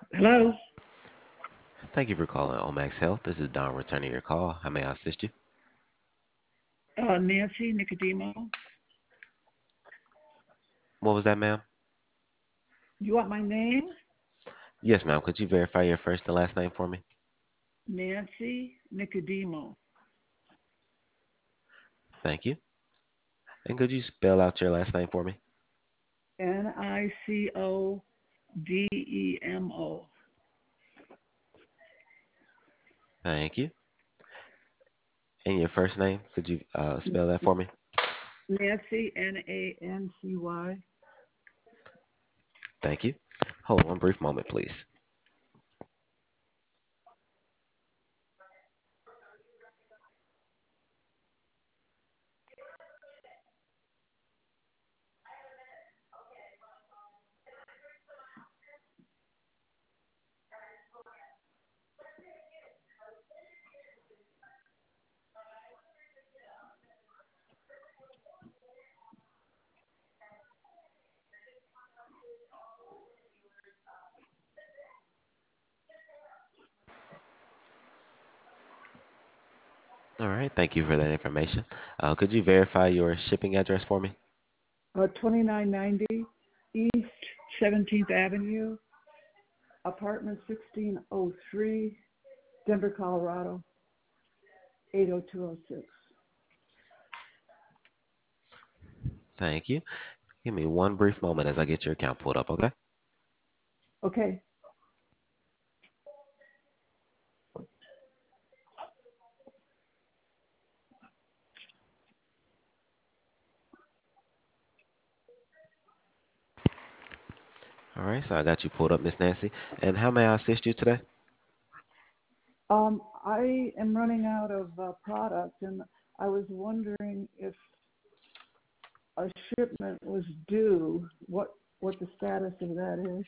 Hello, Thank you for calling Omax Health. This is Don returning your call. How may I assist you? Nancy Nicodemo. What was that, ma'am? You want my name? Yes, ma'am. Could you verify your first and last name for me? Nancy Nicodemo. Thank you. And could you spell out your last name for me? Nicodemo. Thank you. And your first name? Could you spell that for me? Nancy Nancy. Thank you. Hold on one brief moment, please. All right. Thank you for that information. Could you verify your shipping address for me? 2990 East 17th Avenue, apartment 1603, Denver, Colorado 80206. Thank you. Give me one brief moment as I get your account pulled up, okay? Okay. All right. So I got you pulled up, Miss Nancy. And how may I assist you today? I am running out of product, and I was wondering if a shipment was due. What the status of that is?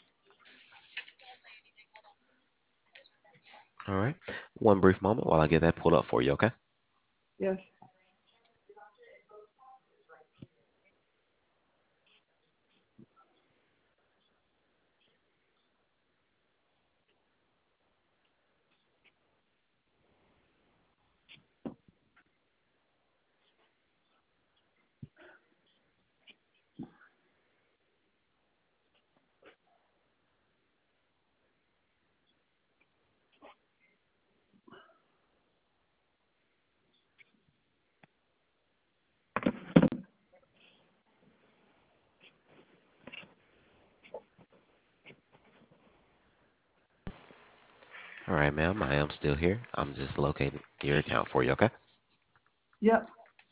All right. One brief moment while I get that pulled up for you, okay? Yes. All right, ma'am. I am still here. I'm just locating your account for you, okay? Yep.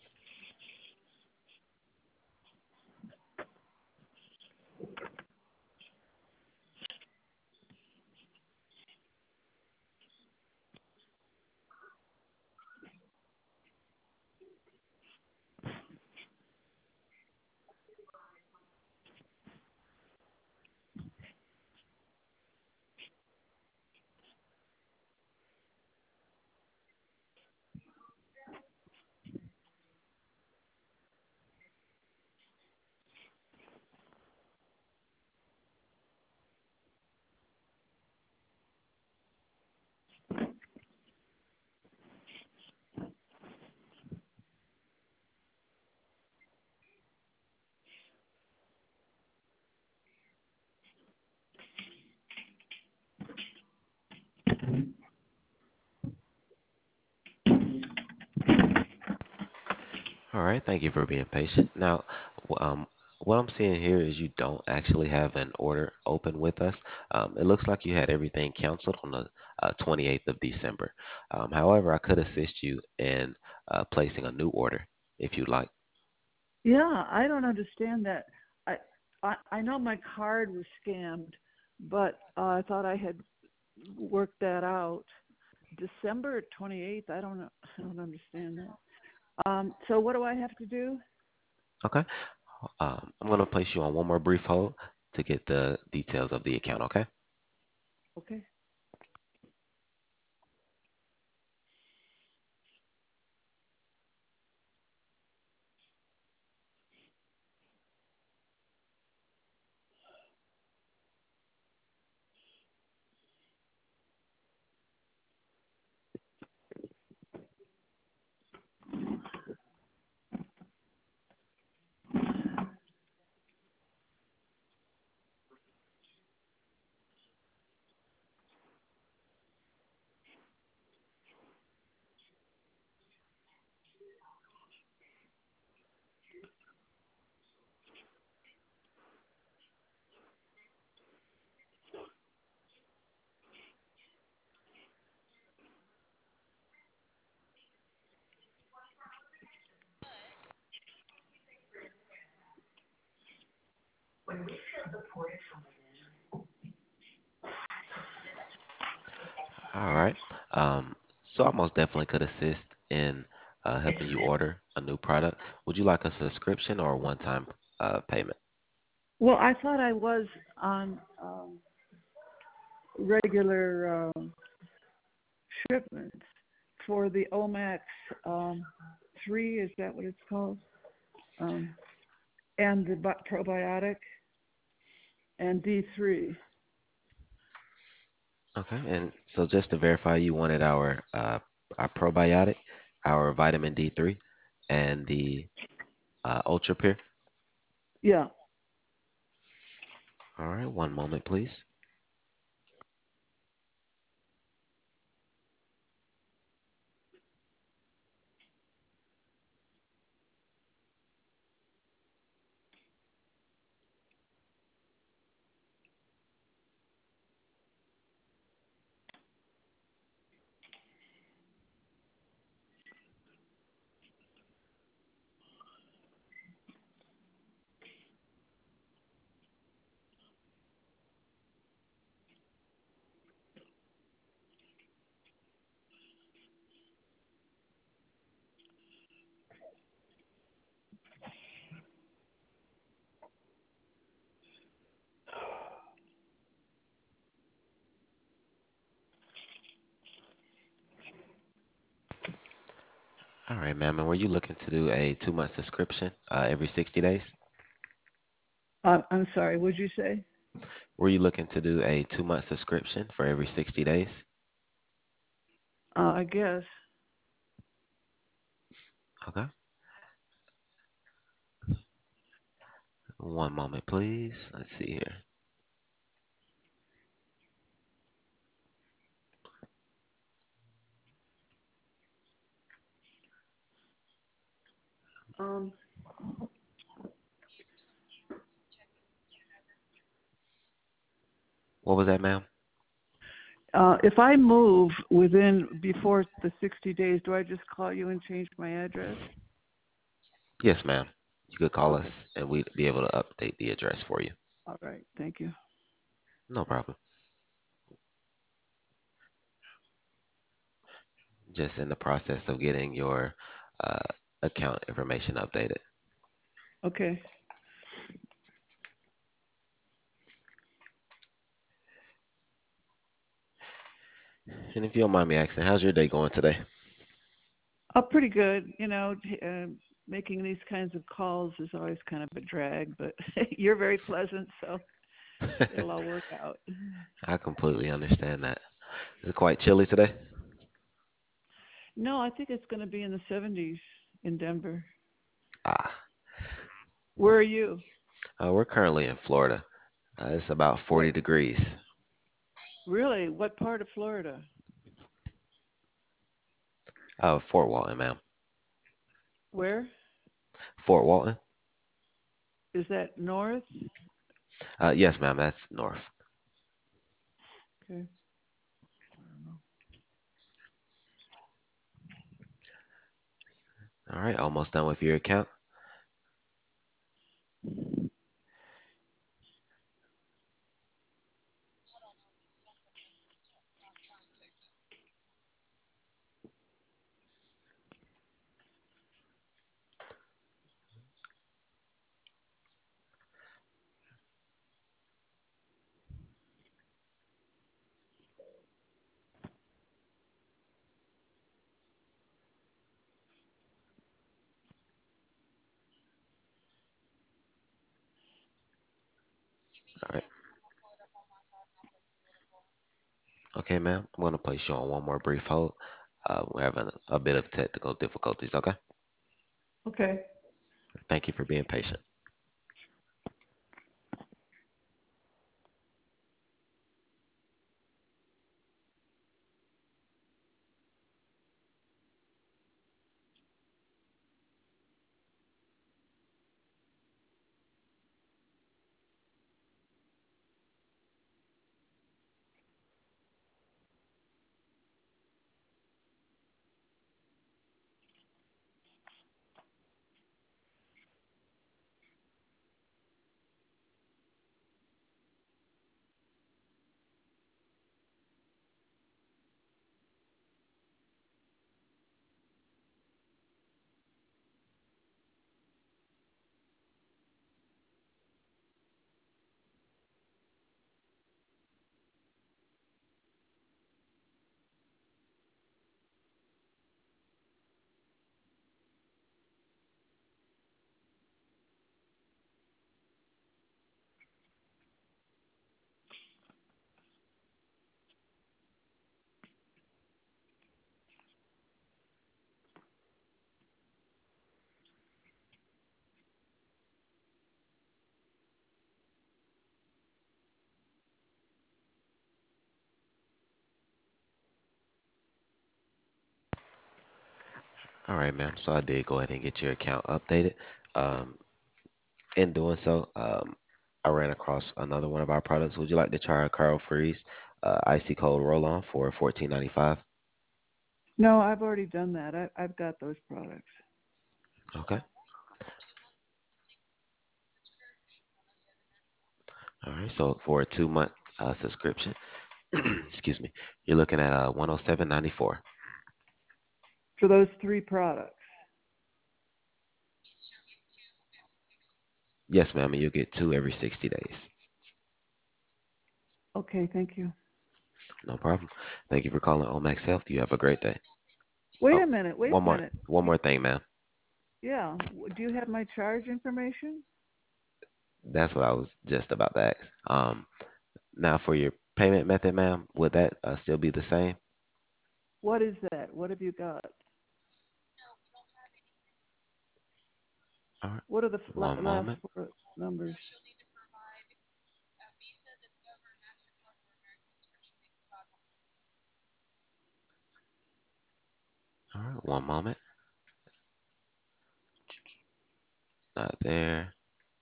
All right. Thank you for being patient. Now, what I'm seeing here is you don't actually have an order open with us. It looks like you had everything canceled on the 28th of December. However, I could assist you in placing a new order if you'd like. Yeah, I don't understand that. I know my card was scammed, but I thought I had worked that out. December 28th. I don't know. I don't understand that. So what do I have to do? Okay. I'm going to place you on one more brief hold to get the details of the account, okay? Okay. All right. So I most definitely could assist in helping you order a new product. Would you like a subscription or a one-time payment? Well, I thought I was on regular shipments for the Omax 3, is that what it's called? Um, and the probiotic and D3. Okay. And so just to verify, you wanted our probiotic, our vitamin D3, and the Ultra Pure. Yeah. All right. One moment, please. All right, ma'am. And were you looking to do a 2 month subscription every 60 days? I'm sorry, what'd you say? Were you looking to do a 2 month subscription for every 60 days? I guess. Okay. One moment, please. Let's see here. Um, What was that, ma'am? if I move before the 60 days, do I just call you and change my address? Yes, ma'am. You could call Okay. us and we'd be able to update the address for you. All right. Thank you. No problem. Just in the process of getting your uh, account information updated. Okay. And if you don't mind me asking, how's your day going today? Oh, pretty good. Making these kinds of calls is always kind of a drag, but you're very pleasant, so it'll all work out. I completely understand that. Is it quite chilly today? No, I think it's going to be in the 70s in Denver. Ah, Where are you? we're currently in Florida. It's about 40 What? degrees. Really? What part of Florida? Fort Walton, ma'am. Where? Fort Walton? Is that north? Yes, ma'am. That's north. Okay. All right, almost done with your account. All right. Okay, ma'am. I'm going to place you on one more brief hold. We're having a bit of technical difficulties. Okay. Okay. Thank you for being patient. All right, ma'am. So I did go ahead and get your account updated. Um, in doing so, I ran across another one of our products. Would you like to try our Carl Freeze icy cold roll on for 14.95? No, I've already done that. I've got those products. Okay. All right. So for a 2 month subscription, excuse me, you're looking at 107.94. For those three products. Yes, ma'am. And you'll get two every 60 days. Okay, thank you. No problem. Thank you for calling Omax Health. You have a great day. Wait Oh, a minute, wait one a more, minute. one more thing, ma'am. Yeah, do you have my charge information? That's what I was just about to ask. Now for your payment method, ma'am, would that still be the same? What is that? What have you got? All right. What are the One last moment. four numbers? All right. One moment. Not there.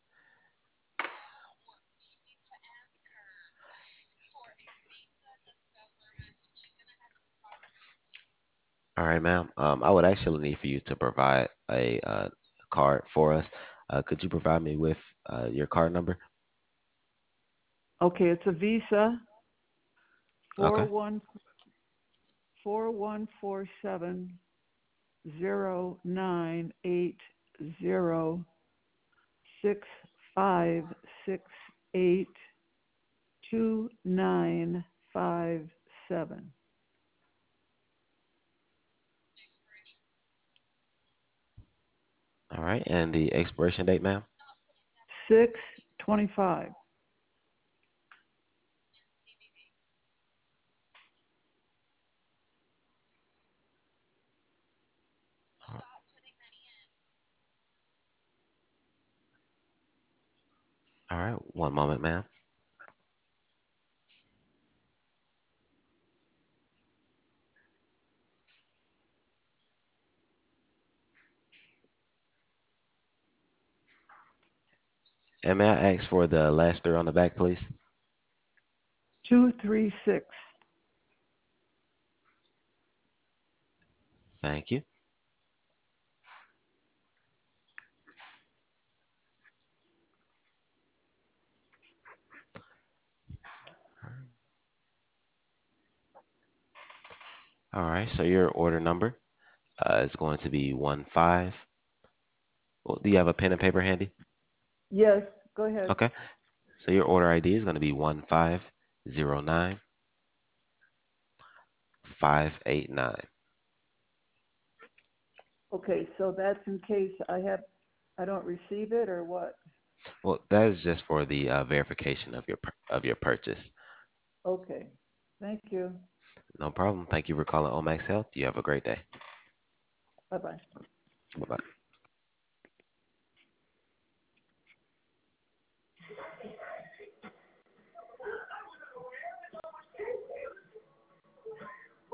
All right, ma'am. I would actually need for you to provide a card for us. Could you provide me with your card number? Okay, it's a Visa four Okay. one 4147098065682957. All right. And the expiration date, ma'am? 625. All right. One moment, ma'am. And may I ask for the last three on the back, please? 236. Thank you. All right. So your order number is going to be 15. Well, do you have a pen and paper handy? Yes, go ahead. Okay. So your order ID is going to be 1509589. Okay, so that's in case I don't receive it or what? Well, that is just for the verification of of your purchase. Okay. Thank you. No problem. Thank you for calling Omax Health. You have a great day. Bye-bye. Bye bye.